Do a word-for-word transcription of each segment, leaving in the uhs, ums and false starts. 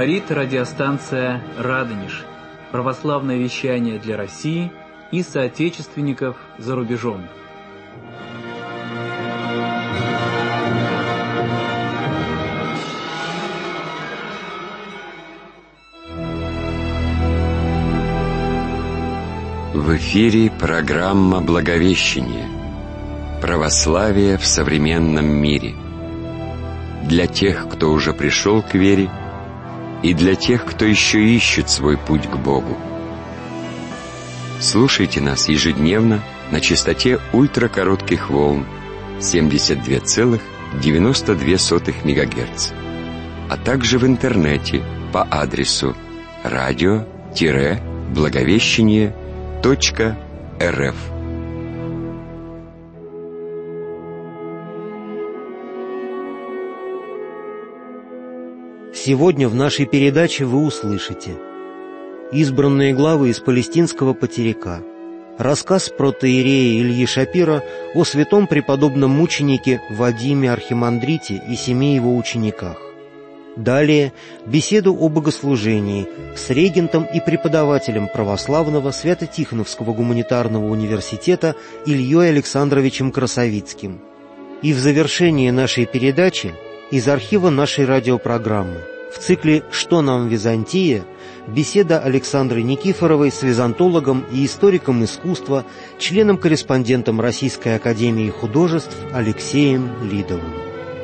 Говорит радиостанция «Радонеж». Православное вещание для России и соотечественников за рубежом. В эфире программа «Благовещение. Православие в современном мире». Для тех, кто уже пришел к вере, и для тех, кто еще ищет свой путь к Богу. Слушайте нас ежедневно на частоте ультракоротких волн семьдесят два целых девяносто две сотых мегагерца, а также в интернете по адресу радио-благовещение точка эр эф. Сегодня в нашей передаче вы услышите избранные главы из палестинского потеряка, рассказ протоиерея Ильи Шапира о святом преподобном мученике Вадиме Архимандрите и семи его учениках. Далее беседу о богослужении с регентом и преподавателем православного Свято-Тихоновского гуманитарного университета Ильей Александровичем Красовицким. И в завершении нашей передачи из архива нашей радиопрограммы в цикле «Что нам Византия?» беседа Александры Никифоровой с византологом и историком искусства, членом-корреспондентом Российской академии художеств Алексеем Лидовым.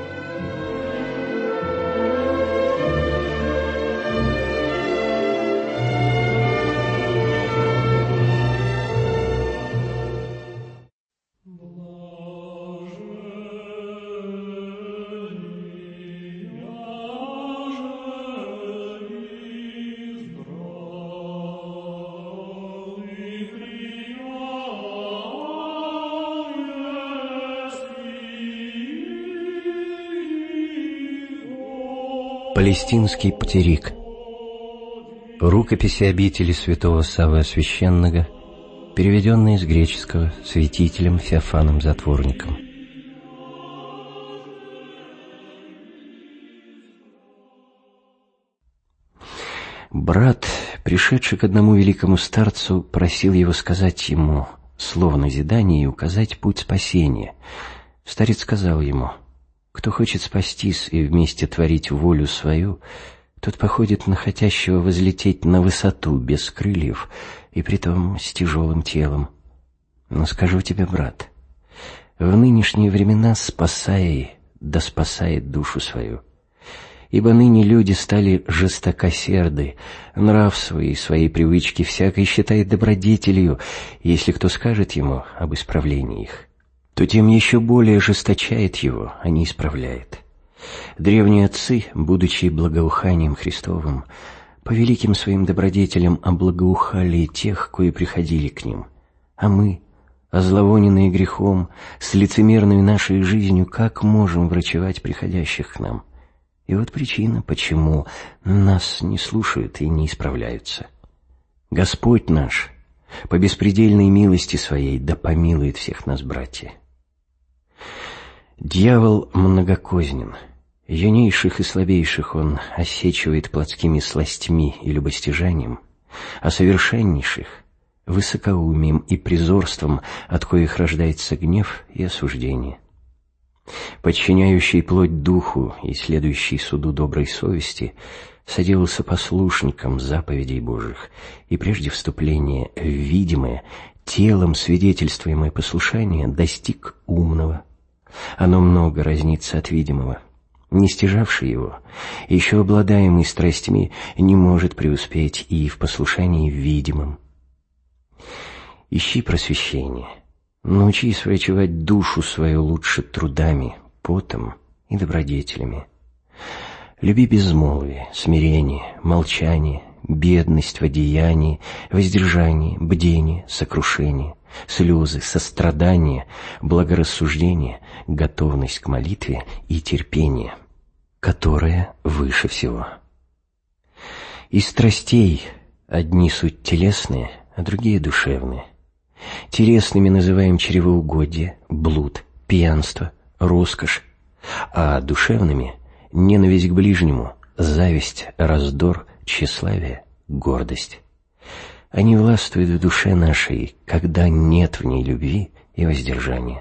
Палестинский потерик. Рукописи обители святого Саввы Священного, переведенные с греческого святителем Феофаном Затворником. Брат, пришедший к одному великому старцу, просил его сказать ему слово назидания и указать путь спасения. Старец сказал ему: кто хочет спастись и вместе творить волю свою, тот походит на хотящего возлететь на высоту без крыльев, и притом с тяжелым телом. Но скажу тебе, брат, в нынешние времена спасай, да спасает душу свою. Ибо ныне люди стали жестокосерды, нрав свой и свои привычки всякой считает добродетелью, если кто скажет ему об исправлении их, то тем еще более ожесточает его, а не исправляет. Древние отцы, будучи благоуханием Христовым, по великим своим добродетелям облагоухали тех, кои приходили к ним. А мы, озловоненные грехом, с лицемерной нашей жизнью, как можем врачевать приходящих к нам? И вот причина, почему нас не слушают и не исправляются. Господь наш, по беспредельной милости своей, да помилует всех нас, братья. Дьявол многокознен, юнейших и слабейших он осечивает плотскими сластьми и любостяжанием, а совершеннейших — высокоумием и призорством, от коих рождается гнев и осуждение. Подчиняющий плоть духу и следующий суду доброй совести соделался послушником заповедей Божьих, и прежде вступления в видимое, телом свидетельствуемое послушание достиг умного. Оно много разнится от видимого. Не стяжавший его, еще обладаемый страстьми, не может преуспеть и в послушании видимом. Ищи просвещение, научись врачевать душу свою лучше трудами, потом и добродетелями. Люби безмолвие, смирение, молчание, бедность в одеянии, воздержание, бдение, сокрушение, слезы, сострадание, благорассуждение, готовность к молитве и терпение, которое выше всего. Из страстей одни суть телесные, а другие душевные. Телесными называем чревоугодие, блуд, пьянство, роскошь, а душевными — ненависть к ближнему, зависть, раздор, тщеславие, гордость. Они властвуют в душе нашей, когда нет в ней любви и воздержания.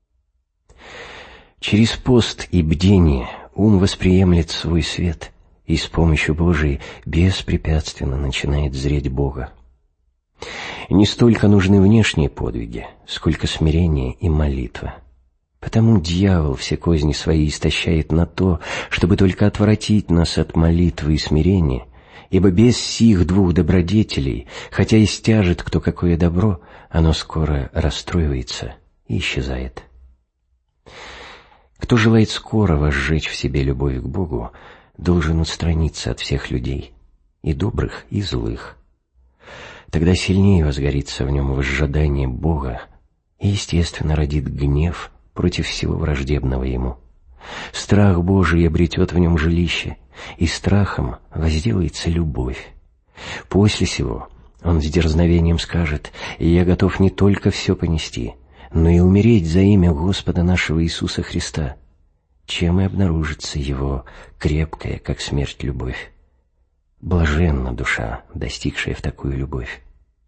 Через пост и бдение ум восприемлет свой свет и с помощью Божией беспрепятственно начинает зреть Бога. Не столько нужны внешние подвиги, сколько смирение и молитва. Потому дьявол все козни свои истощает на то, чтобы только отвратить нас от молитвы и смирения, ибо без сих двух добродетелей, хотя и стяжет кто какое добро, оно скоро расстроивается и исчезает. Кто желает скоро возжечь в себе любовь к Богу, должен устраниться от всех людей, и добрых, и злых. Тогда сильнее возгорится в нем возжадание Бога и, естественно, родит гнев против всего враждебного ему. Страх Божий обретет в нем жилище, и страхом возделается любовь. После сего он с дерзновением скажет: «Я готов не только все понести, но и умереть за имя Господа нашего Иисуса Христа», чем и обнаружится его крепкая, как смерть, любовь. Блаженна душа, достигшая в такую любовь.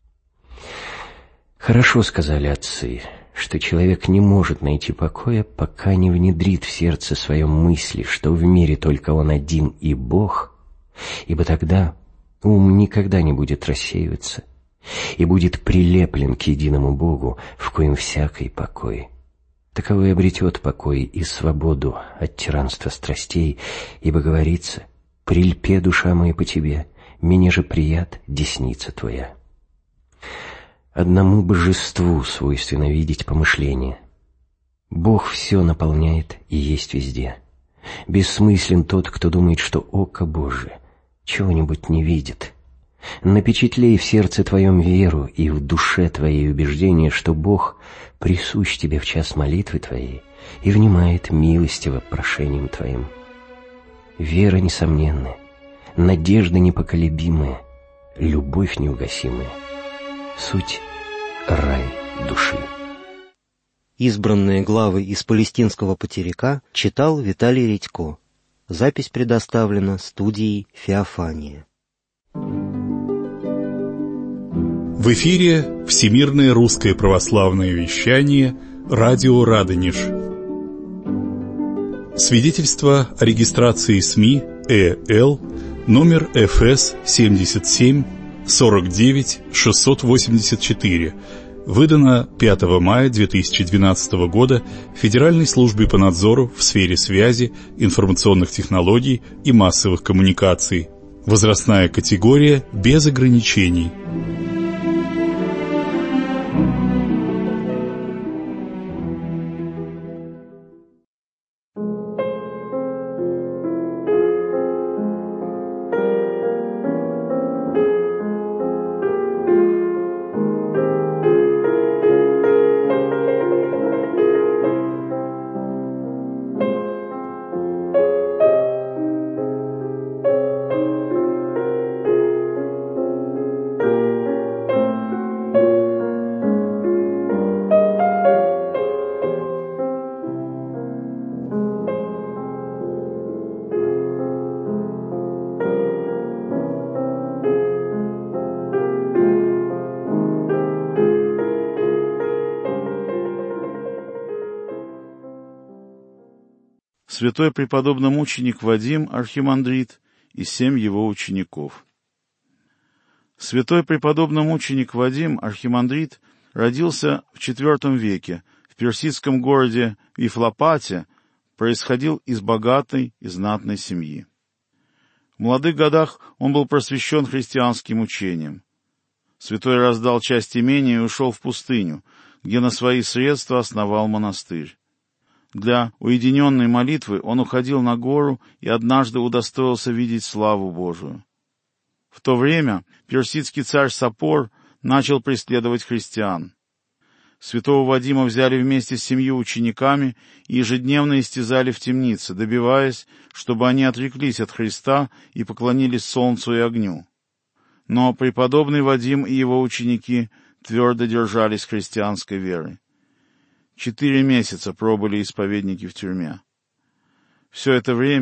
Хорошо сказали отцы, что человек не может найти покоя, пока не внедрит в сердце своем мысли, что в мире только он один и Бог, ибо тогда ум никогда не будет рассеиваться и будет прилеплен к единому Богу, в коем всякий покой. Таковой обретет покой и свободу от тиранства страстей, ибо говорится: «Прильпе, душа моя, по тебе, мне же прият десница твоя». Одному божеству свойственно видеть помышления. Бог все наполняет и есть везде. Бессмыслен тот, кто думает, что око Божие чего-нибудь не видит. Напечатлей в сердце твоем веру и в душе твоей убеждение, что Бог присущ тебе в час молитвы твоей и внимает милостиво прошениям твоим. Вера несомненная, надежда непоколебимая, любовь неугасимая. Суть — рай души. Избранные главы из палестинского потеряка читал Виталий Редько. Запись предоставлена студией «Феофания». В эфире Всемирное русское православное вещание «Радио Радонеж». Свидетельство о регистрации СМИ ЭЛ номер эф эс семьдесят семь сорок девять шестьсот восемьдесят четыре, выдано пятого мая две тысячи двенадцатого года Федеральной службе по надзору в сфере связи, информационных технологий и массовых коммуникаций. Возрастная категория без ограничений. Святой преподобно-мученик Вадим архимандрит и семь его учеников. Святой преподобно-мученик Вадим архимандрит родился в четвертом веке в персидском городе Вифлопате, происходил из богатой и знатной семьи. В молодых годах он был просвещен христианским учением. Святой раздал часть имения и ушел в пустыню, где на свои средства основал монастырь. Для уединенной молитвы он уходил на гору и однажды удостоился видеть славу Божию. В то время персидский царь Сапор начал преследовать христиан. Святого Вадима взяли вместе с семью учениками и ежедневно истязали в темнице, добиваясь, чтобы они отреклись от Христа и поклонились солнцу и огню. Но преподобный Вадим и его ученики твердо держались христианской веры. Четыре месяца пробыли исповедники в тюрьме. Все это время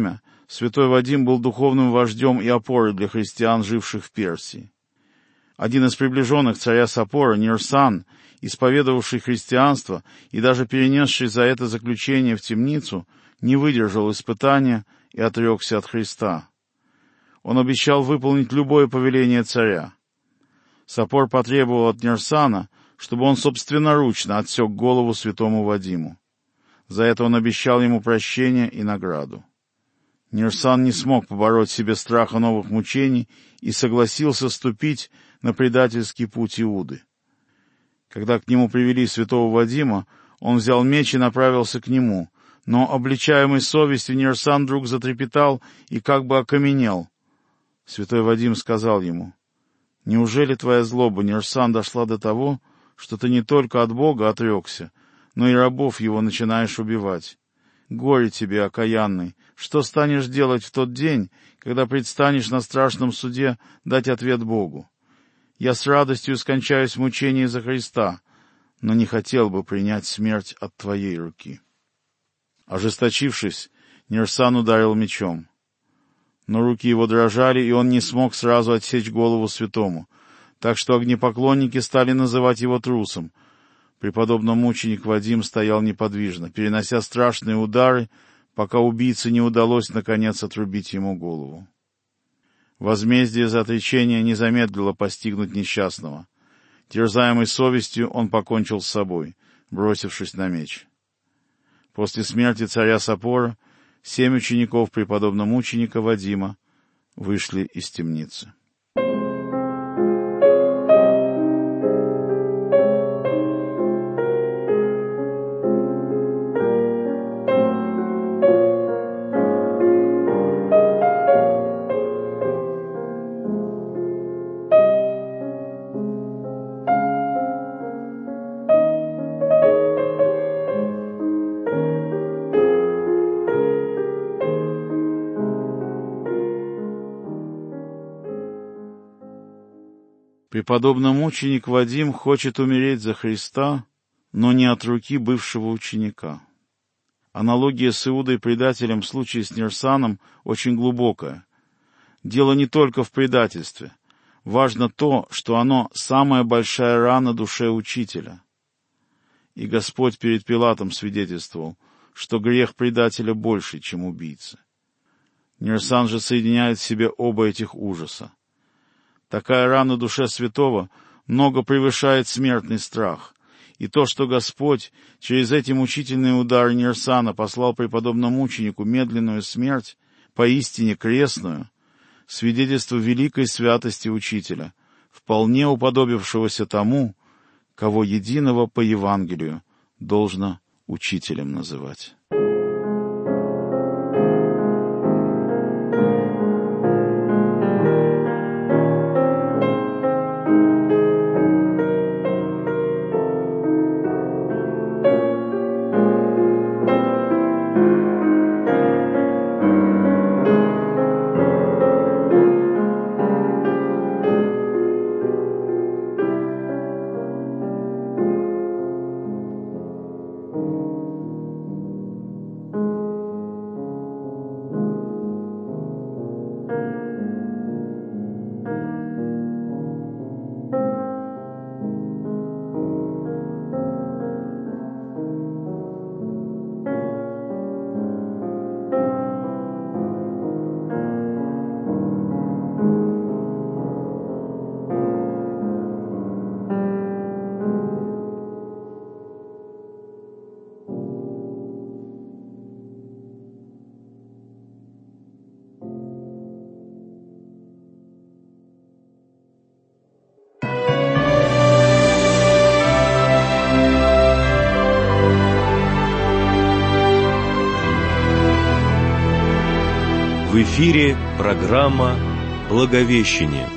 святой Вадим был духовным вождем и опорой для христиан, живших в Персии. Один из приближенных царя Сапора, Нирсан, исповедовавший христианство и даже перенесший за это заключение в темницу, не выдержал испытания и отрекся от Христа. Он обещал выполнить любое повеление царя. Сапор потребовал от Нирсана, чтобы он собственноручно отсек голову святому Вадиму. За это он обещал ему прощение и награду. Нирсан не смог побороть в себе страха новых мучений и согласился ступить на предательский путь Иуды. Когда к нему привели святого Вадима, он взял меч и направился к нему, но, обличаемый совестью, Нирсан вдруг затрепетал и как бы окаменел. Святой Вадим сказал ему: «Неужели твоя злоба, Нирсан, дошла до того, что ты не только от Бога отрекся, но и рабов его начинаешь убивать? Горе тебе, окаянный! Что станешь делать в тот день, когда предстанешь на страшном суде дать ответ Богу? Я с радостью скончаюсь в мучении за Христа, но не хотел бы принять смерть от твоей руки». Ожесточившись, Нирсан ударил мечом. Но руки его дрожали, и он не смог сразу отсечь голову святому, так что огнепоклонники стали называть его трусом. Преподобный мученик Вадим стоял неподвижно, перенося страшные удары, пока убийце не удалось наконец отрубить ему голову. Возмездие за отречение не замедлило постигнуть несчастного. Терзаемый совестью, он покончил с собой, бросившись на меч. После смерти царя Сапора семь учеников преподобного мученика Вадима вышли из темницы. Преподобный мученик Вадим хочет умереть за Христа, но не от руки бывшего ученика. Аналогия с Иудой-предателем в случае с Нирсаном очень глубокая. Дело не только в предательстве. Важно то, что оно самая большая рана душе учителя. И Господь перед Пилатом свидетельствовал, что грех предателя больше, чем убийцы. Нирсан же соединяет в себе оба этих ужаса. Такая рана душе святого много превышает смертный страх, и то, что Господь через эти мучительные удары Нирсана послал преподобному мученику медленную смерть, поистине крестную, свидетельство великой святости учителя, вполне уподобившегося тому, кого единого по Евангелию должно учителем называть. В эфире программа «Благовещение».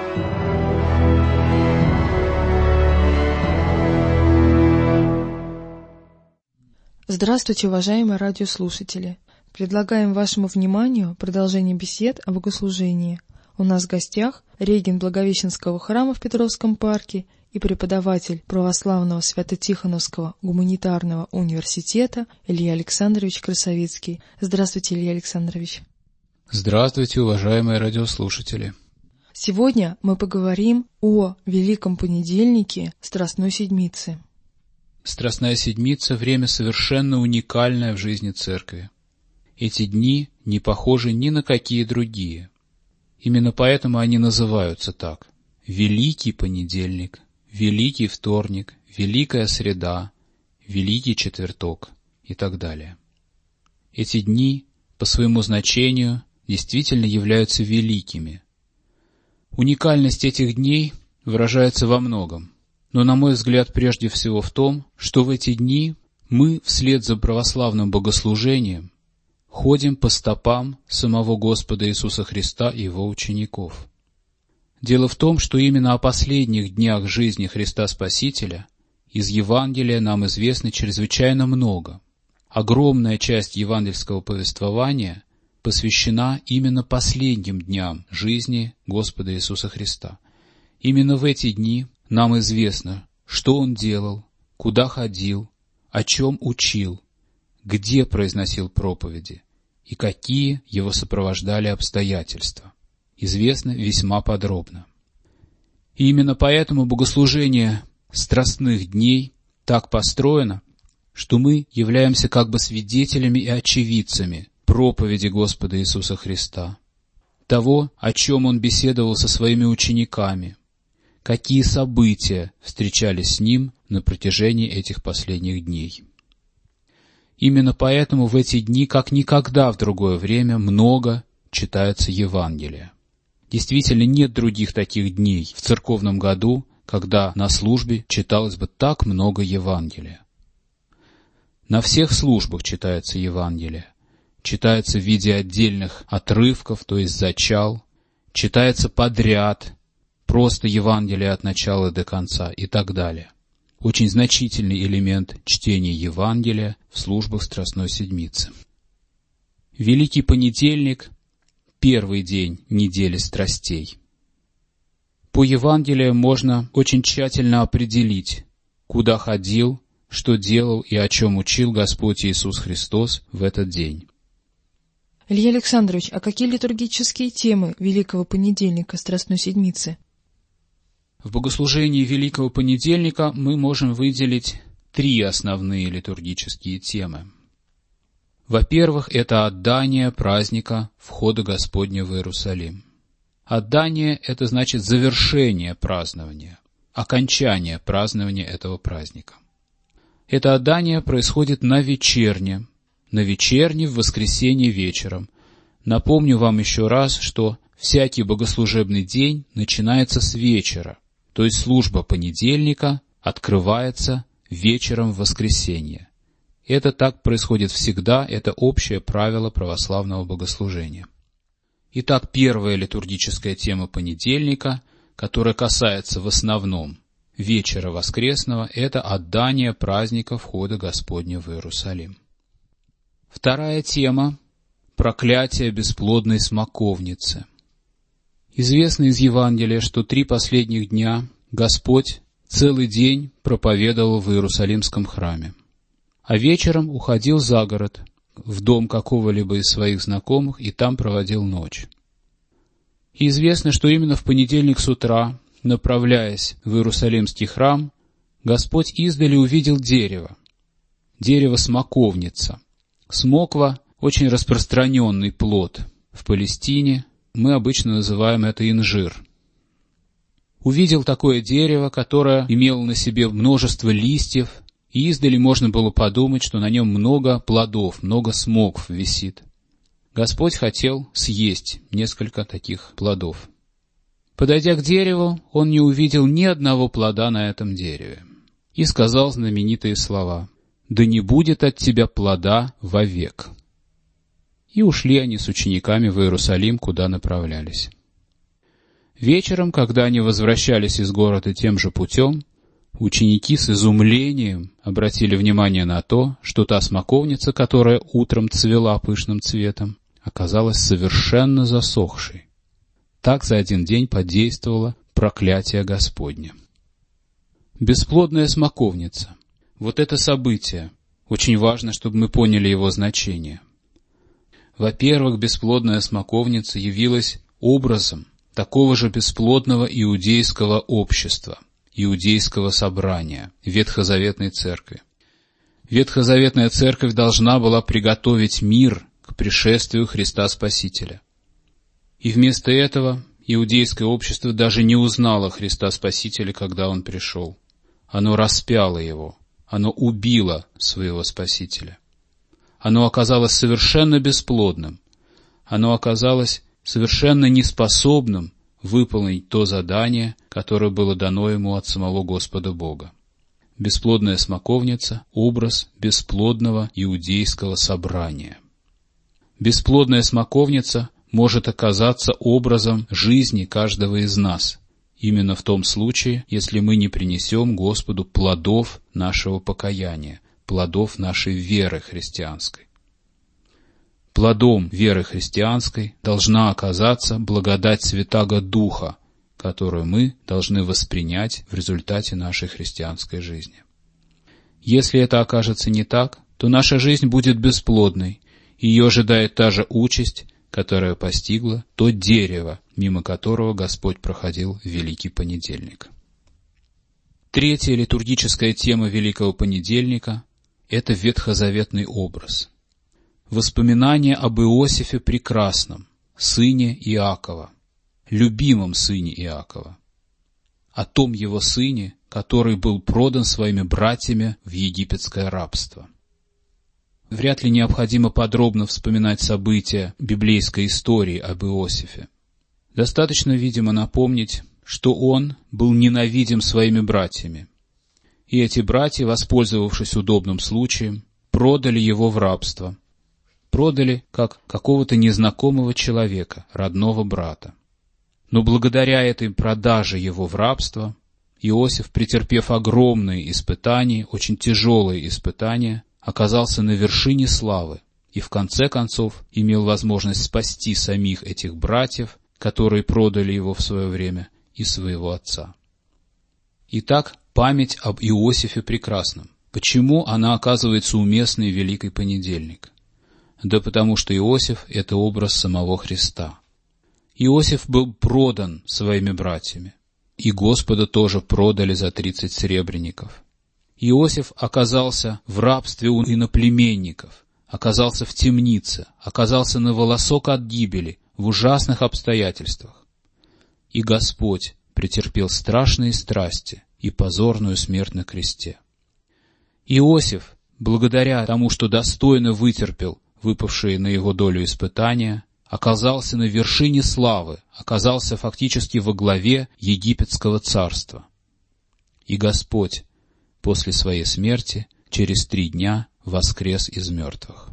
Здравствуйте, уважаемые радиослушатели! Предлагаем вашему вниманию продолжение бесед о богослужении. У нас в гостях регент Благовещенского храма в Петровском парке и преподаватель православного Свято-Тихоновского гуманитарного университета Илья Александрович Красовицкий. Здравствуйте, Илья Александрович. Здравствуйте, уважаемые радиослушатели! Сегодня мы поговорим о Великом Понедельнике Страстной Седмицы. Страстная Седмица – время совершенно уникальное в жизни Церкви. Эти дни не похожи ни на какие другие. Именно поэтому они называются так: Великий Понедельник, Великий Вторник, Великая Среда, Великий Четверток и так далее. Эти дни по своему значению действительно являются великими. Уникальность этих дней выражается во многом, но, на мой взгляд, прежде всего в том, что в эти дни мы, вслед за православным богослужением, ходим по стопам самого Господа Иисуса Христа и Его учеников. Дело в том, что именно о последних днях жизни Христа Спасителя из Евангелия нам известно чрезвычайно много. Огромная часть евангельского повествования посвящена именно последним дням жизни Господа Иисуса Христа. Именно в эти дни нам известно, что Он делал, куда ходил, о чем учил, где произносил проповеди и какие его сопровождали обстоятельства. Известно весьма подробно. И именно поэтому богослужение страстных дней так построено, что мы являемся как бы свидетелями и очевидцами проповеди Господа Иисуса Христа, того, о чем Он беседовал со своими учениками, какие события встречались с Ним на протяжении этих последних дней. Именно поэтому в эти дни, как никогда в другое время, много читается Евангелие. Действительно, нет других таких дней в церковном году, когда на службе читалось бы так много Евангелия. На всех службах читается Евангелие. Читается в виде отдельных отрывков, то есть зачал, читается подряд, просто Евангелие от начала до конца и так далее. Очень значительный элемент чтения Евангелия в службах Страстной Седмицы. Великий Понедельник — первый день недели страстей. По Евангелию можно очень тщательно определить, куда ходил, что делал и о чем учил Господь Иисус Христос в этот день. Илья Александрович, а какие литургические темы Великого Понедельника Страстной Седмицы? В богослужении Великого Понедельника мы можем выделить три основные литургические темы. Во-первых, это отдание праздника Входа Господня в Иерусалим. Отдание — это значит завершение празднования, окончание празднования этого праздника. Это отдание происходит на вечерне, на вечерне в воскресенье вечером. Напомню вам еще раз, что всякий богослужебный день начинается с вечера, то есть служба понедельника открывается вечером в воскресенье. Это так происходит всегда, это общее правило православного богослужения. Итак, первая литургическая тема понедельника, которая касается в основном вечера воскресного, это отдание праздника Входа Господня в Иерусалим. Вторая тема — проклятие бесплодной смоковницы. Известно из Евангелия, что три последних дня Господь целый день проповедовал в Иерусалимском храме, а вечером уходил за город, в дом какого-либо из своих знакомых, и там проводил ночь. И известно, что именно в понедельник с утра, направляясь в Иерусалимский храм, Господь издали увидел дерево, дерево-смоковница. Смоква — очень распространенный плод в Палестине, мы обычно называем это инжир. Увидел такое дерево, которое имело на себе множество листьев, и издали можно было подумать, что на нем много плодов, много смокв висит. Господь хотел съесть несколько таких плодов. Подойдя к дереву, он не увидел ни одного плода на этом дереве и сказал знаменитые слова: «Да не будет от тебя плода вовек». И ушли они с учениками в Иерусалим, куда направлялись. Вечером, когда они возвращались из города тем же путем, ученики с изумлением обратили внимание на то, что та смоковница, которая утром цвела пышным цветом, оказалась совершенно засохшей. Так за один день подействовало проклятие Господне. Бесплодная смоковница. Вот это событие. Очень важно, чтобы мы поняли его значение. Во-первых, бесплодная смоковница явилась образом такого же бесплодного иудейского общества, иудейского собрания, Ветхозаветной церкви. Ветхозаветная церковь должна была приготовить мир к пришествию Христа Спасителя. И вместо этого иудейское общество даже не узнало Христа Спасителя, когда Он пришел. Оно распяло Его, оно убило своего Спасителя. Оно оказалось совершенно бесплодным, оно оказалось совершенно неспособным выполнить то задание, которое было дано ему от самого Господа Бога. Бесплодная смоковница — образ бесплодного иудейского собрания. Бесплодная смоковница может оказаться образом жизни каждого из нас, именно в том случае, если мы не принесем Господу плодов нашего покаяния, плодов нашей веры христианской. Плодом веры христианской должна оказаться благодать Святаго Духа, которую мы должны воспринять в результате нашей христианской жизни. Если это окажется не так, то наша жизнь будет бесплодной, и ее ожидает та же участь, которая постигла то дерево, мимо которого Господь проходил в Великий Понедельник. Третья литургическая тема Великого Понедельника — это ветхозаветный образ. Воспоминание об Иосифе Прекрасном, сыне Иакова, любимом сыне Иакова, о том его сыне, который был продан своими братьями в египетское рабство. Вряд ли необходимо подробно вспоминать события библейской истории об Иосифе. Достаточно, видимо, напомнить, что он был ненавидим своими братьями. И эти братья, воспользовавшись удобным случаем, продали его в рабство. Продали как какого-то незнакомого человека, родного брата. Но благодаря этой продаже его в рабство, Иосиф, претерпев огромные испытания, очень тяжелые испытания, оказался на вершине славы и в конце концов имел возможность спасти самих этих братьев, которые продали его в свое время, и своего отца. Итак, память об Иосифе Прекрасном. Почему она оказывается уместной в Великий Понедельник? Да потому что Иосиф — это образ самого Христа. Иосиф был продан своими братьями, и Господа тоже продали за тридцать серебряников. Иосиф оказался в рабстве у иноплеменников, оказался в темнице, оказался на волосок от гибели, в ужасных обстоятельствах. И Господь претерпел страшные страсти и позорную смерть на кресте. Иосиф, благодаря тому, что достойно вытерпел выпавшие на его долю испытания, оказался на вершине славы, оказался фактически во главе египетского царства. И Господь после своей смерти через три дня воскрес из мертвых.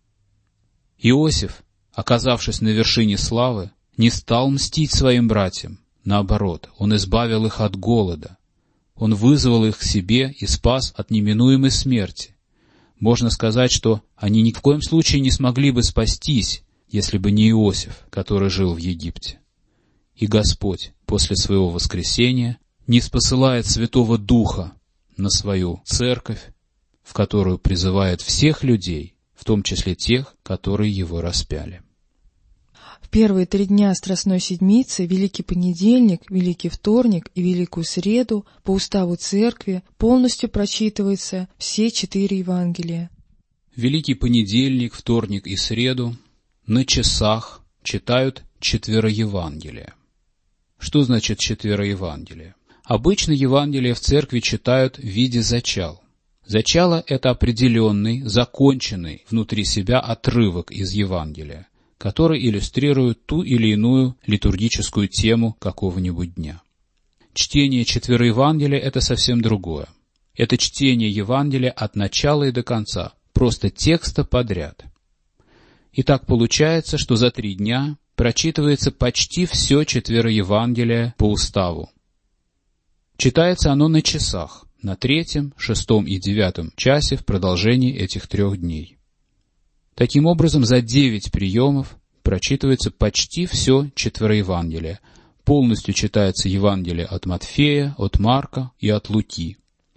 Иосиф, оказавшись на вершине славы, не стал мстить своим братьям. Наоборот, он избавил их от голода. Он вызвал их к себе и спас от неминуемой смерти. Можно сказать, что они ни в коем случае не смогли бы спастись, если бы не Иосиф, который жил в Египте. И Господь после своего воскресения ниспосылает Святого Духа на свою церковь, в которую призывает всех людей, в том числе тех, которые его распяли. В первые три дня Страстной Седмицы, Великий Понедельник, Великий Вторник и Великую Среду по уставу Церкви полностью прочитываются все четыре Евангелия. Великий Понедельник, Вторник и Среду на часах читают четвероевангелие. Что значит четвероевангелие? Обычно Евангелие в Церкви читают в виде зачал. Зачало — это определенный, законченный внутри себя отрывок из Евангелия, который иллюстрирует ту или иную литургическую тему какого-нибудь дня. Чтение четвероевангелия — это совсем другое. Это чтение Евангелия от начала и до конца, просто текста подряд. И так получается, что за три дня прочитывается почти все четвероевангелие по уставу. Читается оно на часах, на третьем, шестом и девятом часе в продолжении этих трех дней. Таким образом, за девять приемов прочитывается почти все четвероевангелие. Полностью читается Евангелие от Матфея, от Марка и от Луки.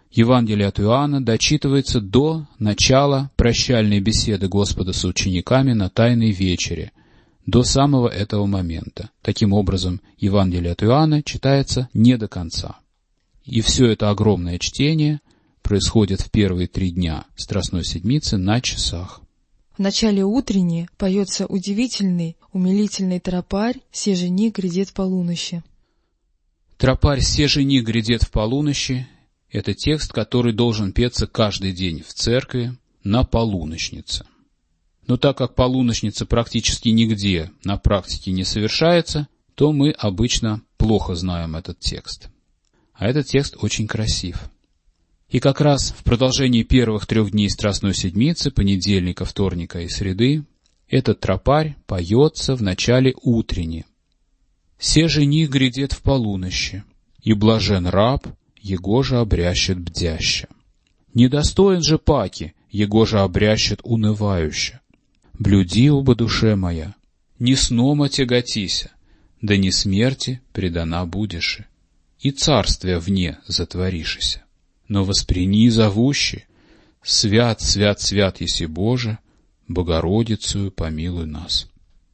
Евангелие от Иоанна дочитывается до начала прощальной беседы Господа с учениками на Тайной вечере, до самого этого момента. Таким образом, Евангелие от Иоанна читается не до конца. И все это огромное чтение происходит в первые три дня Страстной Седмицы на часах. В начале утренней поется удивительный, умилительный тропарь «Се жени грядет полуночи». Тропарь «Се жени грядет в полуночи» — это текст, который должен петься каждый день в церкви на полуночнице. Но так как полуночница практически нигде на практике не совершается, то мы обычно плохо знаем этот текст. А этот текст очень красив. И как раз в продолжении первых трех дней Страстной Седмицы, понедельника, вторника и среды, этот тропарь поется в начале утренней. «Се жених грядет в полунощи, и блажен раб, его же обрящет бдяще. Недостоин же паки, его же обрящет унывающе. Блюди, оба душе моя, не сном отяготися, да не смерти предана будешь, и царствие вне затворишися. Но восприни зовущи, свят, свят, свят еси Боже, Богородицею помилуй нас».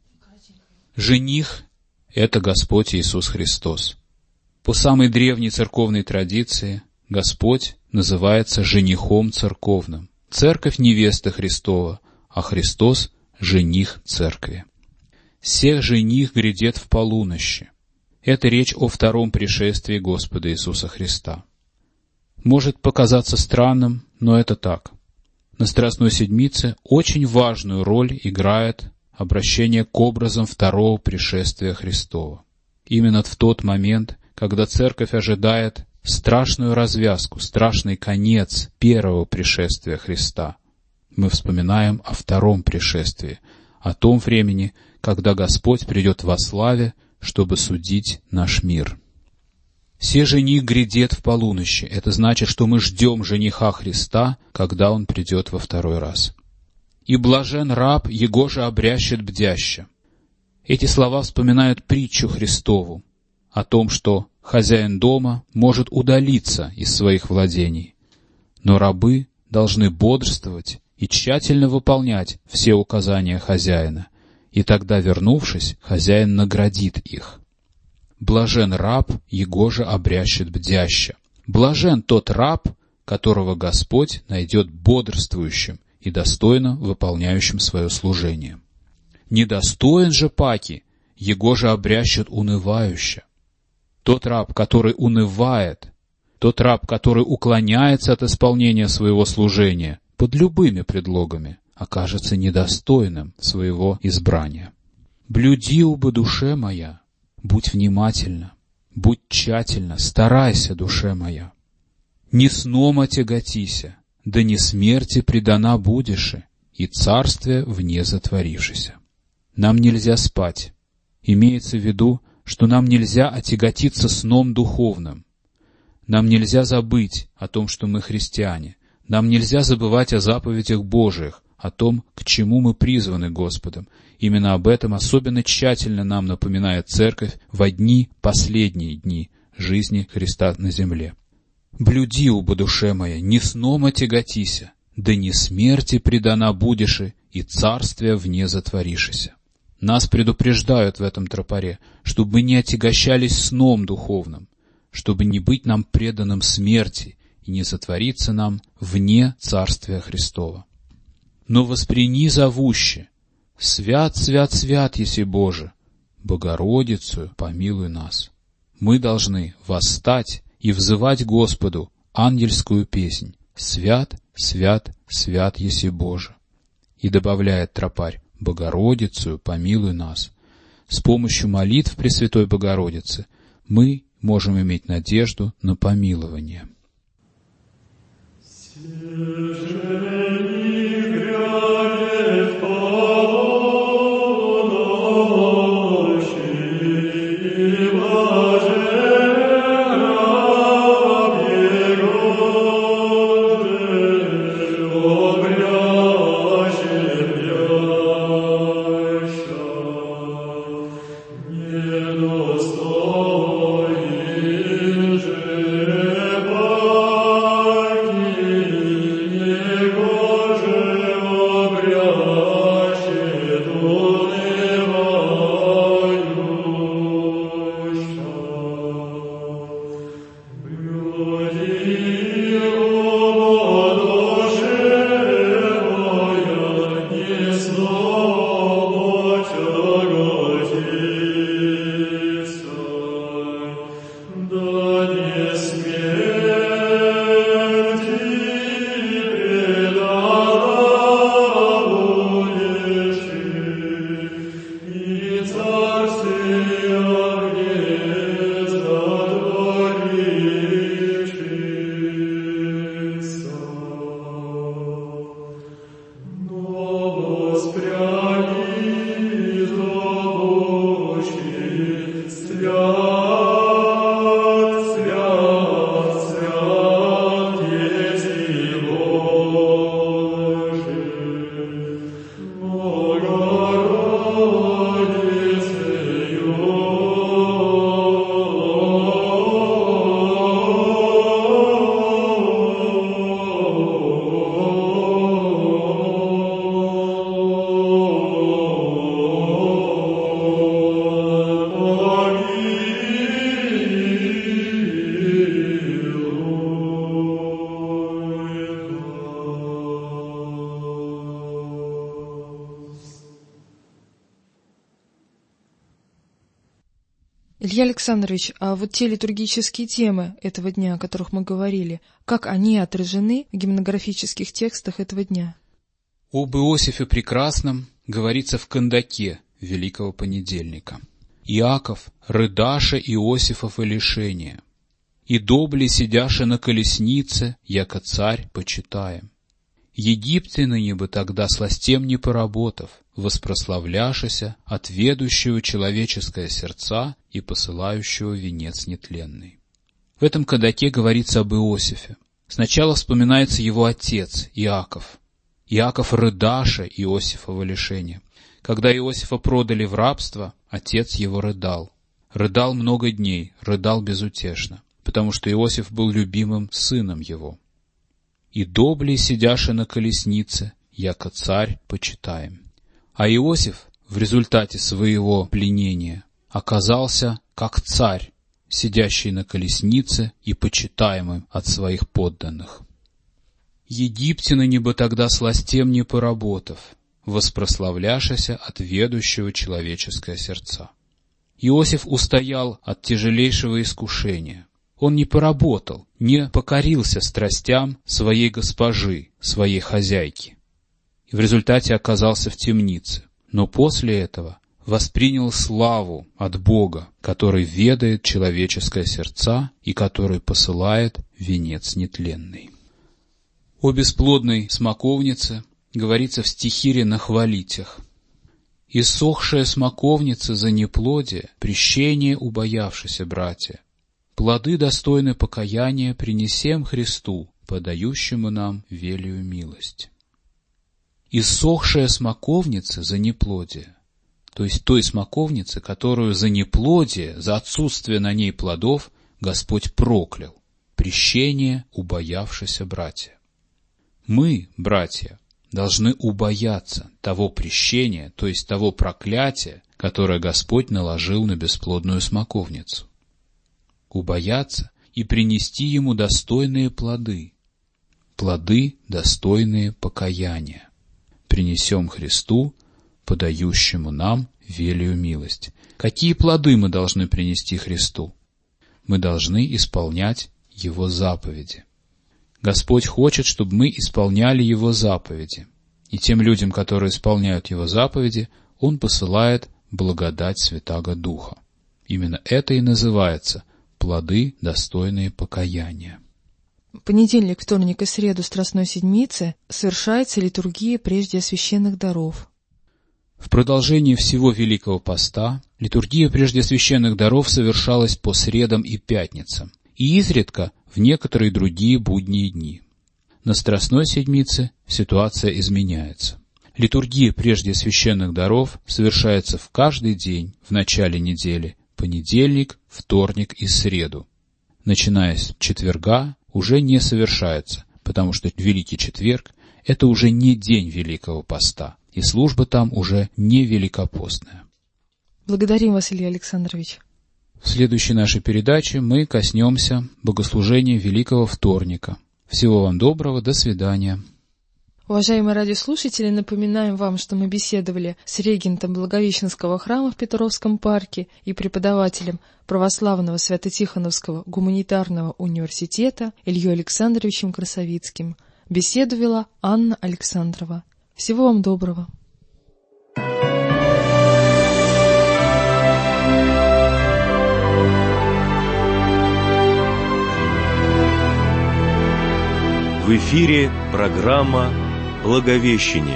Жених — это Господь Иисус Христос. По самой древней церковной традиции Господь называется женихом церковным. Церковь — невеста Христова, а Христос — жених церкви. «Се жених грядет в полунощи». Это речь о втором пришествии Господа Иисуса Христа. Может показаться странным, но это так. На Страстной Седмице очень важную роль играет обращение к образам второго пришествия Христова. Именно в тот момент, когда Церковь ожидает страшную развязку, страшный конец первого пришествия Христа, мы вспоминаем о втором пришествии, о том времени, когда Господь придет во славе, чтобы судить наш мир. «Се жених грядет в полунощи» — это значит, что мы ждем жениха Христа, когда Он придет во второй раз. «И блажен раб, его же обрящет бдяще». Эти слова вспоминают притчу Христову о том, что хозяин дома может удалиться из своих владений, но рабы должны бодрствовать и тщательно выполнять все указания хозяина, и тогда, вернувшись, хозяин наградит их. «Блажен раб, его же обрящет бдяще». Блажен тот раб, которого Господь найдет бодрствующим и достойно выполняющим свое служение. «Недостоин же паки, его же обрящет унывающе». Тот раб, который унывает, тот раб, который уклоняется от исполнения своего служения под любыми предлогами, окажется недостойным своего избрания. «Блюди, оба душе моя, будь внимательна, будь тщательна, старайся, душе моя. Не сном отяготися, да не смерти предана будешь, и царствие вне затворившееся». Нам нельзя спать. Имеется в виду, что нам нельзя отяготиться сном духовным. Нам нельзя забыть о том, что мы христиане. Нам нельзя забывать о заповедях Божиих, о том, к чему мы призваны Господом. Именно об этом особенно тщательно нам напоминает Церковь во дни, последние дни жизни Христа на земле. «Блюди, оба душе моя, не сном отяготися, да не смерти предана будешь, и царствие вне затворишися». Нас предупреждают в этом тропаре, чтобы мы не отягощались сном духовным, чтобы не быть нам преданным смерти и не затвориться нам вне Царствия Христова. «Но восприни зовуще, свят, свят, свят еси Боже, Богородицею помилуй нас». Мы должны восстать и взывать Господу ангельскую песнь «Свят, свят, свят еси Боже». И добавляет тропарь: «Богородицею помилуй нас». С помощью молитв Пресвятой Богородицы мы можем иметь надежду на помилование. Bye. Илья Александрович, а вот те литургические темы этого дня, о которых мы говорили, как они отражены в гимнографических текстах этого дня? Об Иосифе Прекрасном говорится в Кандаке Великого Понедельника. «Иаков, рыдаше Иосифов и лишение, и добли сидяше на колеснице, яко царь почитаем. Египте ныне бы тогда сластем не поработав, воспрославляшися от ведущего человеческое сердца и посылающего венец нетленный». В этом Кандаке говорится об Иосифе. Сначала вспоминается его отец Иаков. Иаков рыдаше Иосифова лишения. Когда Иосифа продали в рабство, отец его рыдал. Рыдал много дней, рыдал безутешно, потому что Иосиф был любимым сыном его. «И добли сидяше на колеснице, яко царь почитаем». А Иосиф в результате своего пленения оказался как царь, сидящий на колеснице и почитаемым от своих подданных. «Египтяне не бы тогда сластем не поработав, воспрославляшися от ведущего человеческое сердца». Иосиф устоял от тяжелейшего искушения. Он не поработал, не покорился страстям своей госпожи, своей хозяйки. И в результате оказался в темнице. Но после этого воспринял славу от Бога, который ведает человеческое сердца и который посылает венец нетленный. О бесплодной смоковнице говорится в стихире на хвалитях. «Иссохшая смоковница за неплодие, прещение убоявшися, братья. Плоды достойны покаяния принесем Христу, подающему нам велию милость». Иссохшая смоковница за неплодие, то есть той смоковницы, которую за неплодие, за отсутствие на ней плодов Господь проклял, прещение убоявшися, братья. Мы, братья, должны убояться того прещения, то есть того проклятия, которое Господь наложил на бесплодную смоковницу. Убояться и принести Ему достойные плоды, плоды, достойные покаяния. Принесем Христу, подающему нам велию милость. Какие плоды мы должны принести Христу? Мы должны исполнять Его заповеди. Господь хочет, чтобы мы исполняли Его заповеди. И тем людям, которые исполняют Его заповеди, Он посылает благодать Святаго Духа. Именно это и называется плоды, достойные покаяния. Понедельник, вторник и среду Страстной Седмицы совершается литургия прежде священных даров. В продолжении всего Великого Поста литургия прежде священных даров совершалась по средам и пятницам, и изредка в некоторые другие будние дни. На Страстной Седмице ситуация изменяется. Литургия прежде священных даров совершается в каждый день в начале недели, понедельник, вторник и среду. Начиная с четверга уже не совершается, потому что Великий Четверг — это уже не день Великого Поста, и служба там уже не великопостная. Благодарим вас, Илья Александрович. В следующей нашей передаче мы коснемся богослужения Великого Вторника. Всего вам доброго, до свидания. Уважаемые радиослушатели, напоминаем вам, что мы беседовали с регентом Благовещенского храма в Петровском парке и преподавателем Православного Свято-Тихоновского гуманитарного университета Ильей Александровичем Красовицким. Беседу вела Анна Александрова. Всего вам доброго. В эфире программа «Благовещение».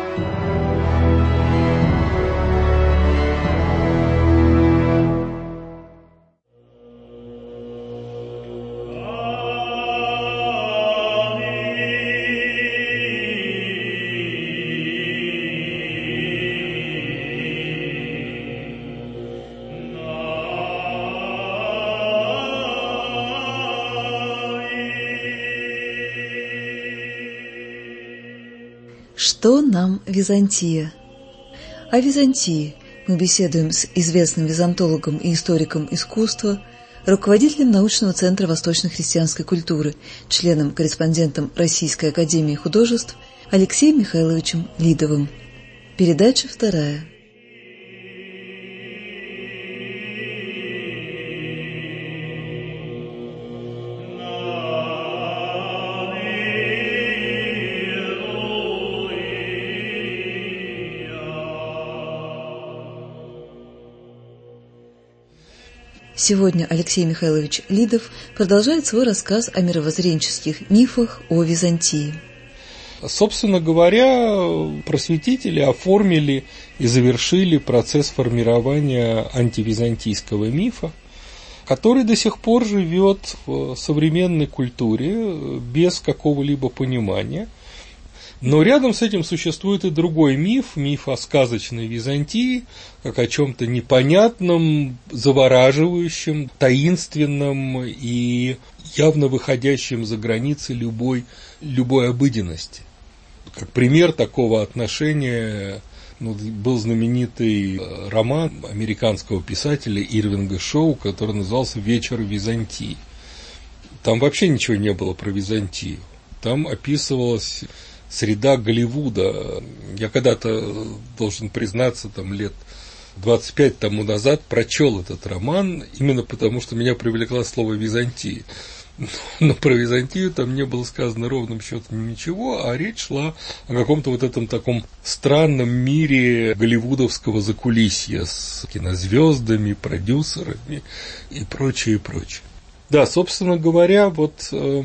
Что нам Византия? О Византии мы беседуем с известным византологом и историком искусства, руководителем научного центра восточно-христианской культуры, членом-корреспондентом Российской академии художеств Алексеем Михайловичем Лидовым. Передача вторая. Сегодня Алексей Михайлович Лидов продолжает свой рассказ о мировоззренческих мифах о Византии. Собственно говоря, просветители оформили и завершили процесс формирования антивизантийского мифа, который до сих пор живет в современной культуре без какого-либо понимания. Но рядом с этим существует и другой миф, миф о сказочной Византии, как о чем-то непонятном, завораживающем, таинственном и явно выходящем за границы любой, любой обыденности. Как пример такого отношения ну, был знаменитый роман американского писателя Ирвинга Шоу, который назывался «Вечер в Византии». Там вообще ничего не было про Византию. Там описывалась среда Голливуда. Я когда-то, должен признаться, там лет двадцать пять тому назад прочел этот роман, именно потому, что меня привлекло слово «Византия». Но про Византию там не было сказано ровным счетом ничего, а речь шла о каком-то вот этом таком странном мире голливудовского закулисья с кинозвездами, продюсерами и прочее, и прочее. Да, собственно говоря, вот э,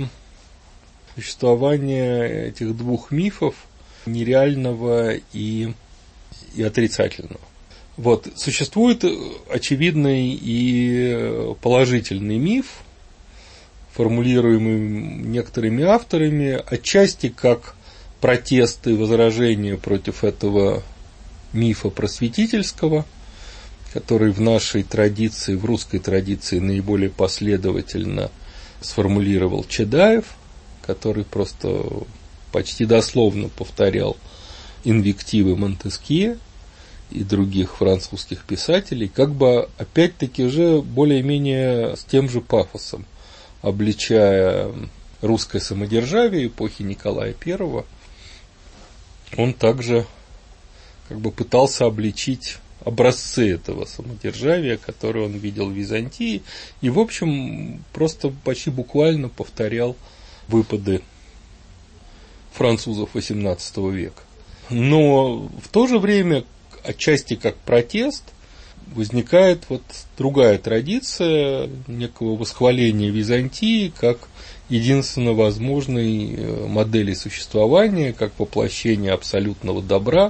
существование этих двух мифов, нереального и, и отрицательного. Вот, существует очевидный и положительный миф, формулируемый некоторыми авторами, отчасти как протесты и возражения против этого мифа просветительского, который в нашей традиции, в русской традиции наиболее последовательно сформулировал Чедаев, который просто почти дословно повторял инвективы Монтескье и других французских писателей, как бы опять-таки уже более-менее с тем же пафосом, обличая русское самодержавие эпохи Николая Первого, он также как бы пытался обличить образцы этого самодержавия, которые он видел в Византии, и, в общем, просто почти буквально повторял выпады французов восемнадцатого века. Но в то же время, отчасти как протест, возникает вот другая традиция некого восхваления Византии как единственно возможной модели существования, как воплощение абсолютного добра.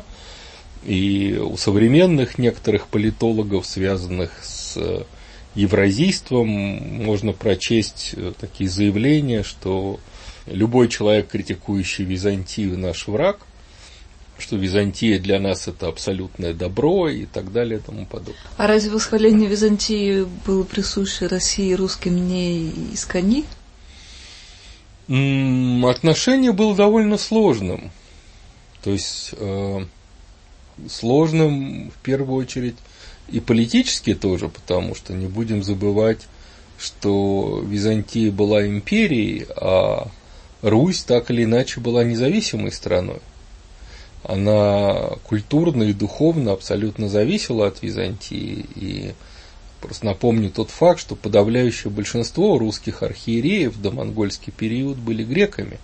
И у современных некоторых политологов, связанных с евразийством, можно прочесть такие заявления, что любой человек, критикующий Византию, наш враг, что Византия для нас это абсолютное добро и так далее и тому подобное. А разве восхваление Византии было присуще России, русским не искони? Отношение было довольно сложным. То есть э, сложным в первую очередь и политически тоже, потому что не будем забывать, что Византия была империей, а Русь так или иначе была независимой страной. Она культурно и духовно абсолютно зависела от Византии. И просто напомню тот факт, что подавляющее большинство русских архиереев в домонгольский период были греками.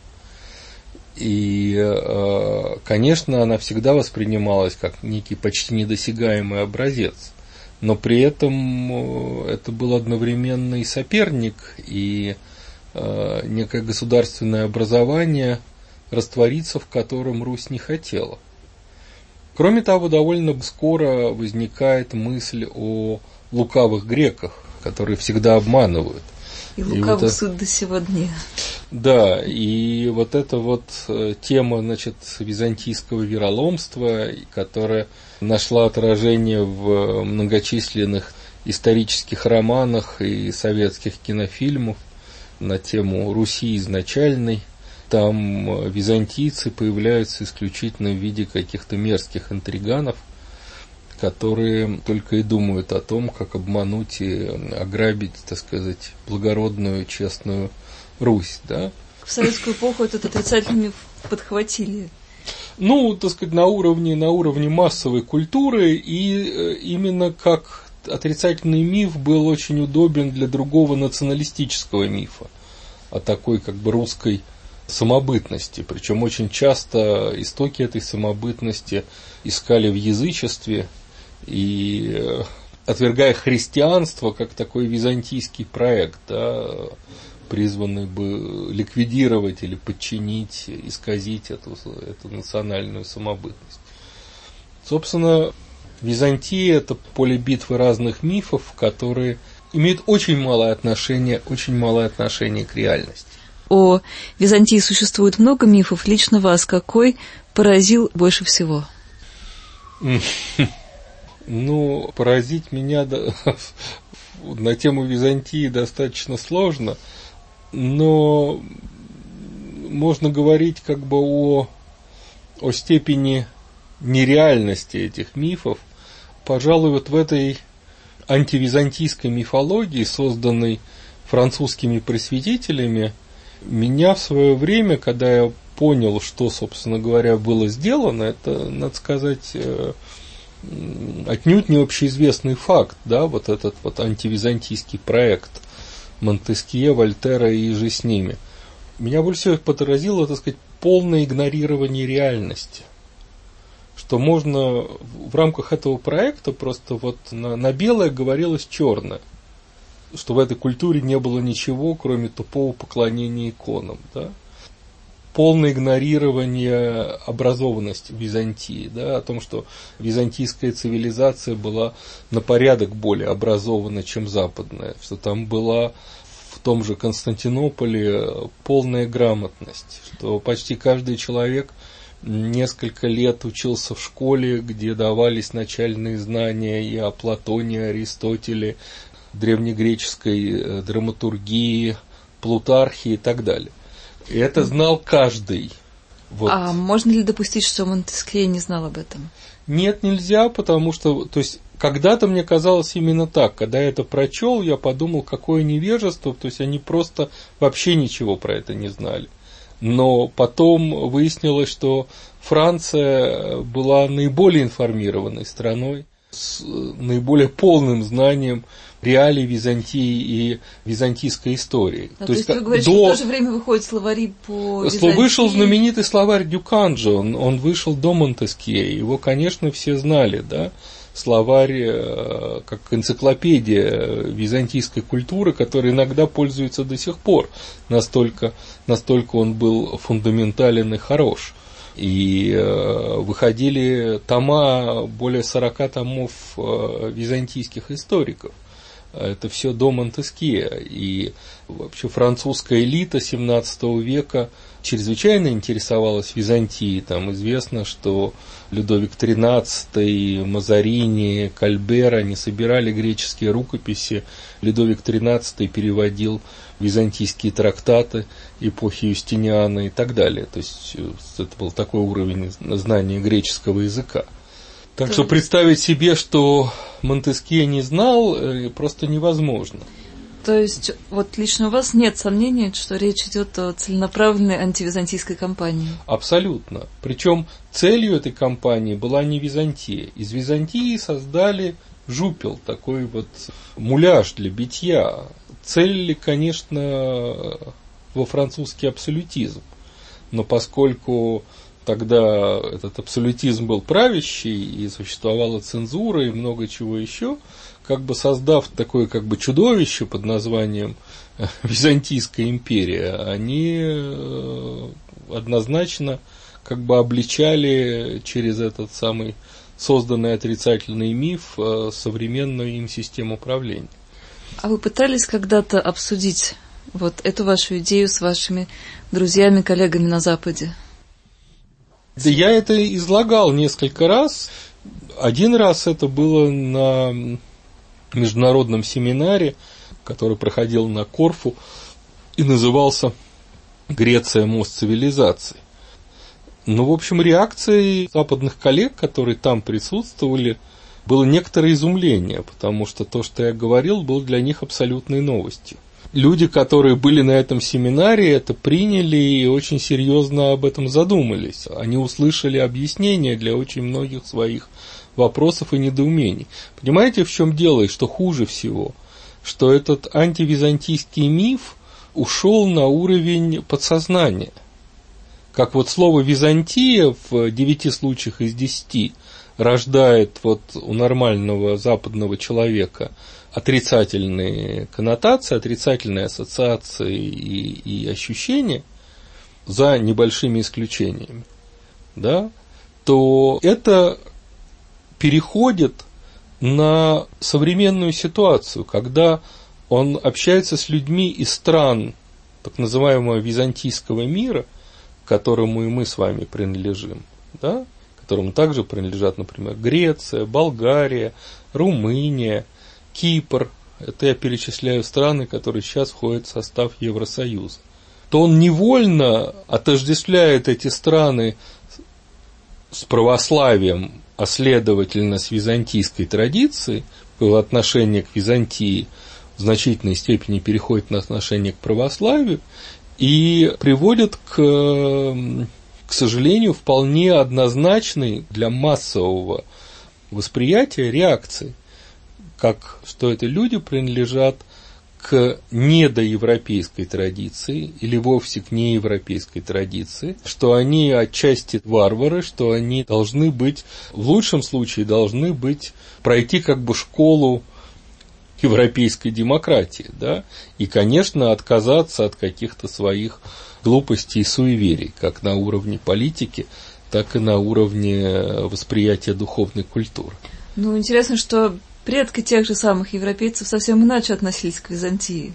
И, конечно, она всегда воспринималась как некий почти недосягаемый образец. Но при этом это был одновременно и соперник, и некое государственное образование, раствориться в котором Русь не хотела. Кроме того, довольно скоро возникает мысль о лукавых греках, которые всегда обманывают. И лукавый вот суд до сего дня. Да, и вот эта вот тема, значит, византийского вероломства, которая нашла отражение в многочисленных исторических романах и советских кинофильмах на тему Руси изначальной. Там византийцы появляются исключительно в виде каких-то мерзких интриганов, которые только и думают о том, как обмануть и ограбить, так сказать, благородную, честную Русь, да? В советскую эпоху этот отрицательный миф подхватили. Ну, так сказать, на уровне, на уровне массовой культуры, и именно как отрицательный миф был очень удобен для другого националистического мифа, о такой как бы русской самобытности. Причем очень часто истоки этой самобытности искали в язычестве, и отвергая христианство как такой византийский проект, да, призванный бы ликвидировать или подчинить, исказить эту, эту национальную самобытность. Собственно, Византия – это поле битвы разных мифов, которые имеют очень малое отношение, очень малое отношение к реальности. О Византии существует много мифов. Лично вас какой поразил больше всего? Ну, поразить меня на тему Византии достаточно сложно, но можно говорить как бы о, о степени нереальности этих мифов. Пожалуй, вот в этой антивизантийской мифологии, созданной французскими просветителями, меня в свое время, когда я понял, что, собственно говоря, было сделано, это, надо сказать, отнюдь не общеизвестный факт, да, вот этот вот антивизантийский проект Монтескье, Вольтера и же с ними. Меня больше всего поразило, так сказать, полное игнорирование реальности. Что можно в рамках этого проекта просто вот на, на белое говорилось черное. Что в этой культуре не было ничего, кроме тупого поклонения иконам, да? Полное игнорирование образованности Византии, да, о том, что византийская цивилизация была на порядок более образована, чем западная, что там была в том же Константинополе полная грамотность, что почти каждый человек несколько лет учился в школе, где давались начальные знания и о Платоне, Аристотеле, древнегреческой драматургии, Плутархии и так далее. И это знал каждый. Вот. А можно ли допустить, что Монтескье не знал об этом? Нет, нельзя, потому что, то есть, когда-то мне казалось именно так. Когда я это прочел, я подумал, какое невежество, то есть, они просто вообще ничего про это не знали. Но потом выяснилось, что Франция была наиболее информированной страной, с наиболее полным знанием реалий Византии и византийской истории. А, то, то есть, вы говорите, до... что в то же время выходят словари по Византии? Вышел знаменитый словарь Дюканджо, он, он вышел до Монтескье, его, конечно, все знали, да, словарь как энциклопедия византийской культуры, который иногда пользуется до сих пор, настолько, настолько он был фундаментален и хорош. И э, выходили тома, более сорока томов э, византийских историков. Это все до Монтескье. И вообще французская элита семнадцатого века чрезвычайно интересовалась Византией. Там известно, что Людовик тринадцатый, Мазарини, Кальбер, они собирали греческие рукописи. Людовик тринадцатый переводил византийские трактаты эпохи Юстиниана и так далее. То есть это был такой уровень знания греческого языка. Так То что представить себе, что Монтескье не знал, просто невозможно. То есть, вот лично у вас нет сомнений, что речь идет о целенаправленной антивизантийской кампании? Абсолютно. Причем целью этой кампании была не Византия. Из Византии создали жупел, такой вот муляж для битья. Целили, конечно, во французский абсолютизм. Но поскольку тогда этот абсолютизм был правящий, и существовала цензура, и много чего еще, как бы создав такое как бы чудовище под названием Византийская империя, они однозначно как бы обличали через этот самый созданный отрицательный миф современную им систему правления. А вы пытались когда-то обсудить вот эту вашу идею с вашими друзьями, коллегами на Западе? Да я это излагал несколько раз. Один раз это было на международном семинаре, который проходил на Корфу и назывался «Греция. Мост цивилизаций». Ну, в общем, реакцией западных коллег, которые там присутствовали, было некоторое изумление, потому что то, что я говорил, было для них абсолютной новостью. Люди, которые были на этом семинаре, это приняли и очень серьезно об этом задумались. Они услышали объяснения для очень многих своих вопросов и недоумений. Понимаете, в чем дело и что хуже всего? Что этот антивизантийский миф ушел на уровень подсознания. Как вот слово «Византия» в девяти случаях из десяти рождает вот у нормального западного человека отрицательные коннотации, отрицательные ассоциации и, и ощущения, за небольшими исключениями, да, то это переходит на современную ситуацию, когда он общается с людьми из стран так называемого византийского мира, к которому и мы с вами принадлежим, да, которому также принадлежат, например, Греция, Болгария, Румыния, Кипр, это я перечисляю страны, которые сейчас входят в состав Евросоюза, то он невольно отождествляет эти страны с православием, а следовательно с византийской традицией, его отношение к Византии в значительной степени переходит на отношение к православию и приводит к, к сожалению, вполне однозначной для массового восприятия реакции, как что это люди принадлежат к недоевропейской традиции или вовсе к неевропейской традиции, что они отчасти варвары, что они должны быть, в лучшем случае, должны быть, пройти как бы школу европейской демократии, да, и, конечно, отказаться от каких-то своих глупостей и суеверий, как на уровне политики, так и на уровне восприятия духовной культуры. Ну, интересно, что предки тех же самых европейцев совсем иначе относились к Византии.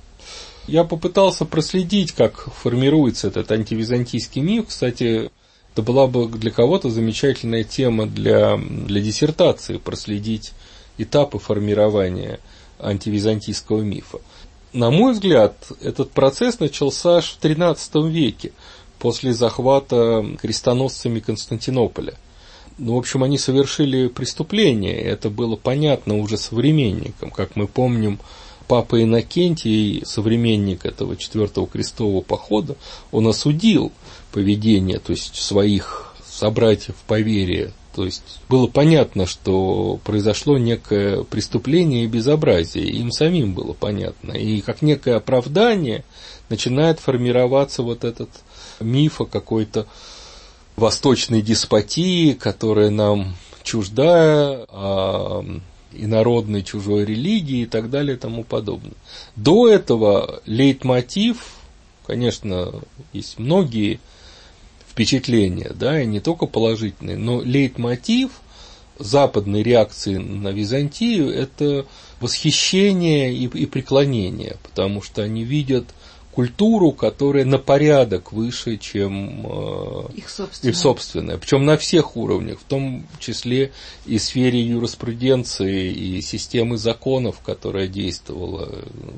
Я попытался проследить, как формируется этот антивизантийский миф. Кстати, это была бы для кого-то замечательная тема для, для диссертации, проследить этапы формирования антивизантийского мифа. На мой взгляд, этот процесс начался аж в тринадцатом веке, после захвата крестоносцами Константинополя. Ну, в общем, они совершили преступление, это было понятно уже современникам. Как мы помним, папа Иннокентий, современник этого четвертого крестового похода, он осудил поведение, то есть своих собратьев по вере. То есть было понятно, что произошло некое преступление и безобразие, им самим было понятно. И как некое оправдание начинает формироваться вот этот миф о какой-то восточной деспотии, которая нам чужда, о инородной чужой религии и так далее и тому подобное. До этого лейтмотив, конечно, есть многие впечатления, да, и не только положительные, но лейтмотив западной реакции на Византию – это восхищение и, и преклонение, потому что они видят культуру, которая на порядок выше, чем э, их собственная. их собственная, причем на всех уровнях, в том числе и в сфере юриспруденции и системы законов, которая действовала.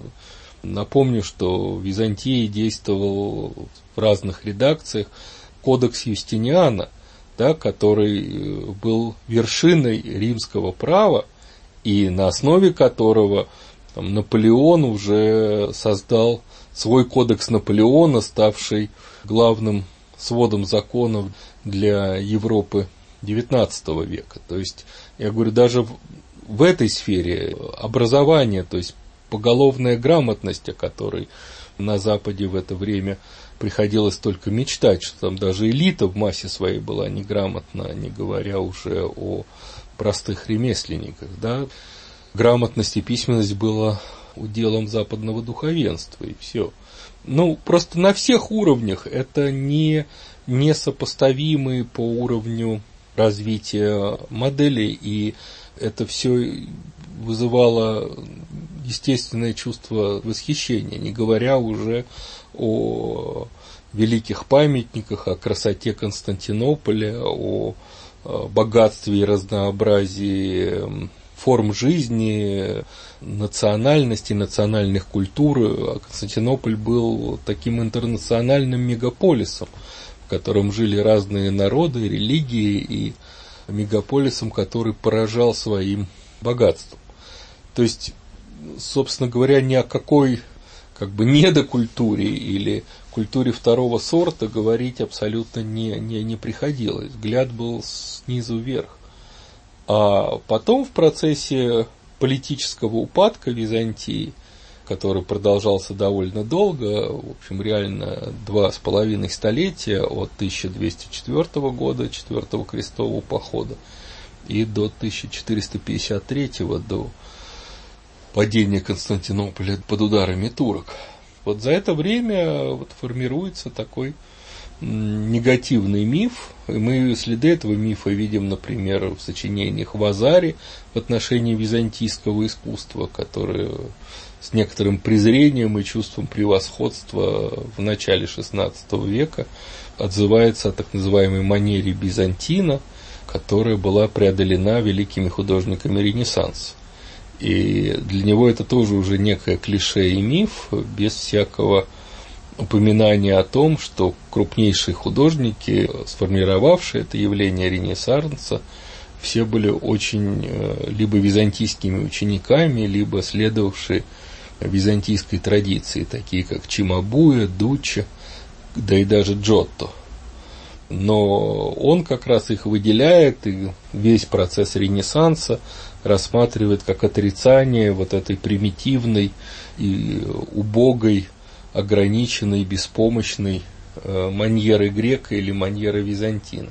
Напомню, что в Византии действовал в разных редакциях кодекс Юстиниана, да, который был вершиной римского права, и на основе которого Там Наполеон уже создал свой кодекс Наполеона, ставший главным сводом законов для Европы девятнадцатого века. То есть, я говорю, даже в, в этой сфере образование, то есть поголовная грамотность, о которой на Западе в это время приходилось только мечтать, что там даже элита в массе своей была неграмотна, не говоря уже о простых ремесленниках. Да? Грамотность и письменность была уделом западного духовенства, и все. Ну, просто на всех уровнях это не несопоставимые по уровню развития модели, и это все вызывало естественное чувство восхищения, не говоря уже о великих памятниках, о красоте Константинополя, о богатстве и разнообразии форм жизни, национальности, национальных культур. Константинополь был таким интернациональным мегаполисом, в котором жили разные народы, религии, и мегаполисом, который поражал своим богатством. То есть, собственно говоря, ни о какой как бы недокультуре или культуре второго сорта говорить абсолютно не, не, не приходилось. Взгляд был снизу вверх. А потом в процессе политического упадка Византии, который продолжался довольно долго, в общем, реально два с половиной столетия, от тысяча двести четвёртого года, четвёртого крестового похода, и до тысяча четыреста пятьдесят третьего, до падения Константинополя под ударами турок. Вот за это время вот формируется такой негативный миф, и мы следы этого мифа видим, например, в сочинениях Вазари в отношении византийского искусства, которое с некоторым презрением и чувством превосходства в начале шестнадцатого века отзывается о так называемой манере Бизантина, которая была преодолена великими художниками Ренессанса. И для него это тоже уже некое клише и миф, без всякого упоминания о том, что крупнейшие художники, сформировавшие это явление Ренессанса, все были очень либо византийскими учениками, либо следовавшие византийской традиции, такие как Чимабуя, Дуччи, да и даже Джотто. Но он как раз их выделяет, и весь процесс Ренессанса рассматривает как отрицание вот этой примитивной и убогой, ограниченной, беспомощной э, манеры грека или манеры византина.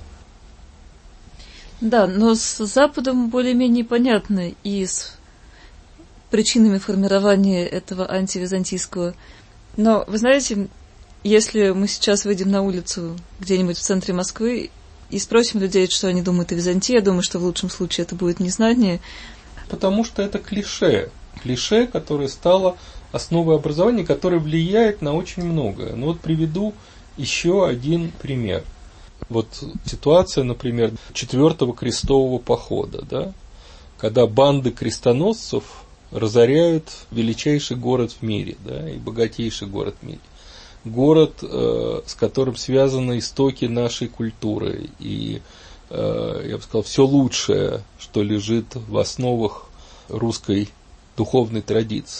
Да, но с Западом более-менее понятно и с причинами формирования этого антивизантийского. Но, вы знаете, если мы сейчас выйдем на улицу где-нибудь в центре Москвы и спросим людей, что они думают о Византии, я думаю, что в лучшем случае это будет незнание. Потому что это клише. Клише, которое стало основой образования, которое влияет на очень многое. Ну вот приведу еще один пример. Вот ситуация, например, четвертого крестового похода, да, когда банды крестоносцев разоряют величайший город в мире, да, и богатейший город в мире. Город, э, с которым связаны истоки нашей культуры и, э, я бы сказал, все лучшее, что лежит в основах русской духовной традиции.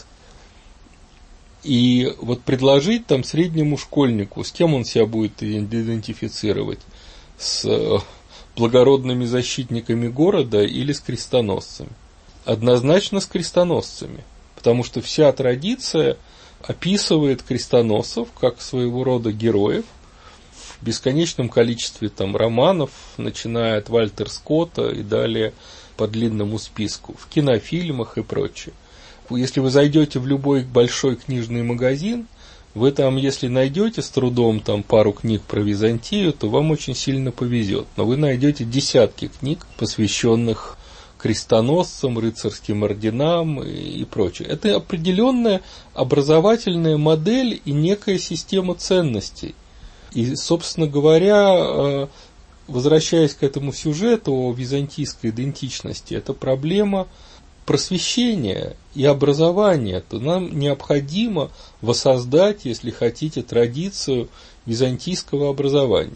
И вот предложить там среднему школьнику, с кем он себя будет идентифицировать, с благородными защитниками города или с крестоносцами? Однозначно с крестоносцами, потому что вся традиция описывает крестоносцев как своего рода героев в бесконечном количестве там романов, начиная от Вальтера Скотта и далее по длинному списку, в кинофильмах и прочее. Если вы зайдете в любой большой книжный магазин, вы там, если найдете с трудом там пару книг про Византию, то вам очень сильно повезет. Но вы найдете десятки книг, посвященных крестоносцам, рыцарским орденам и, и прочее. Это определенная образовательная модель и некая система ценностей. И, собственно говоря, возвращаясь к этому сюжету о византийской идентичности, это проблема просвещения и образования, то нам необходимо воссоздать, если хотите, традицию византийского образования.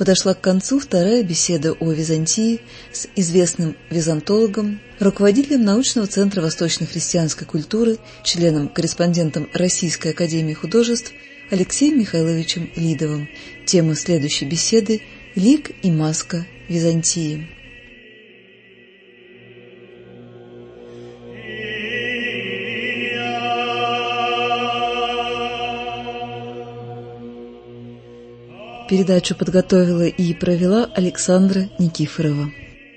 подошла к концу вторая беседа о Византии с известным византологом, руководителем научного центра восточно-христианской культуры, членом-корреспондентом Российской академии художеств Алексеем Михайловичем Лидовым. Тема следующей беседы – «Лик и маска Византии». Передачу подготовила и провела Александра Никифорова.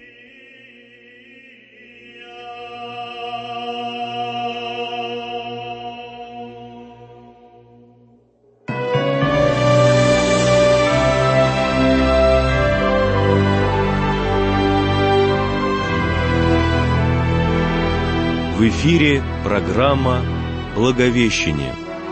В эфире программа «Благовещение».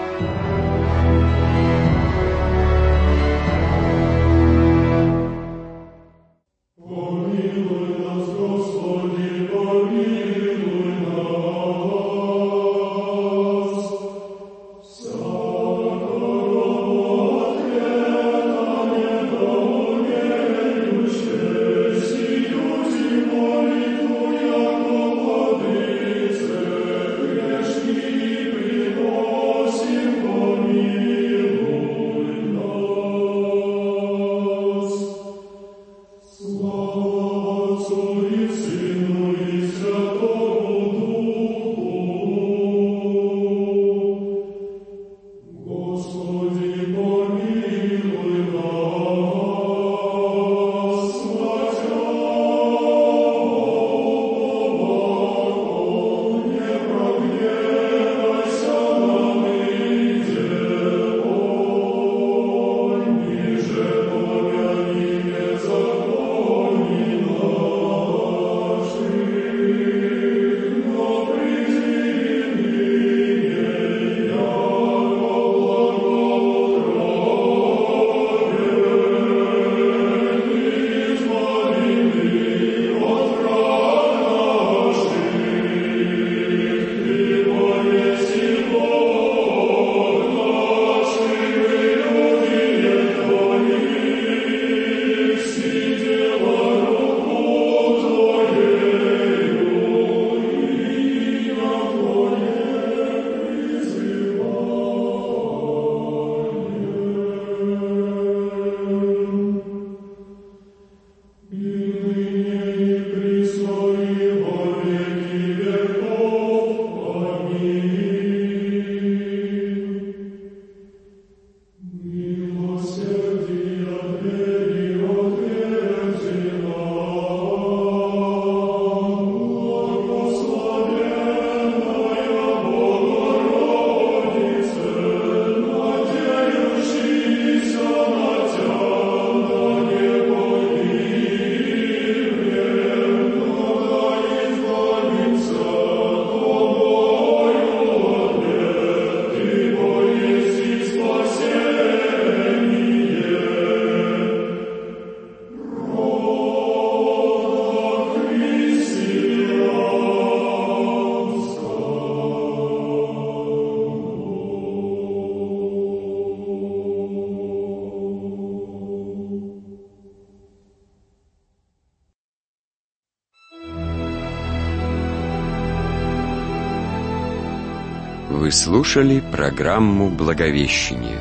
Вы слушали программу «Благовещение».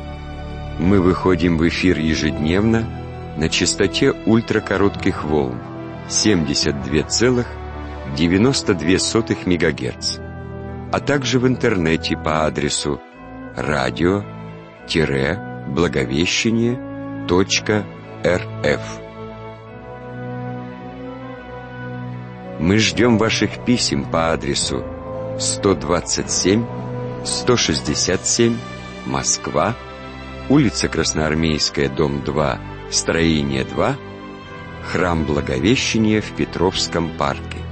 Мы выходим в эфир ежедневно на частоте ультракоротких волн семьдесят два целых девяносто две сотых мегагерц, а также в интернете по адресу радио-благовещение точка рф. Мы ждем ваших писем по адресу сто двадцать семь сто шестьдесят семь, Москва, улица Красноармейская, дом два, строение два, храм Благовещения в Петровском парке.